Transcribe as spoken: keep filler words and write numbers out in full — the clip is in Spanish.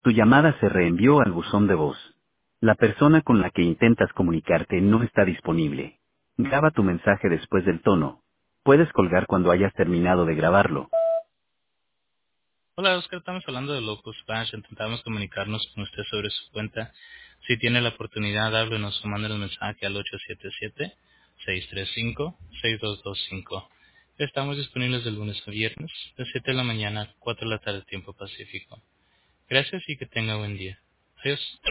Tu llamada se reenvió al buzón de voz. La persona con la que intentas comunicarte no está disponible. Graba tu mensaje después del tono. Puedes colgar cuando hayas terminado de grabarlo. Hola, Oscar, estamos hablando de Local Spanish. Intentamos comunicarnos con usted sobre su cuenta. Si tiene la oportunidad, háblenos o mándenos un mensaje al ocho siete siete, seis tres cinco, seis dos dos cinco. Estamos disponibles de lunes a viernes, de siete de la mañana a cuatro de la tarde, tiempo pacífico. Gracias y que tenga buen día. Adiós.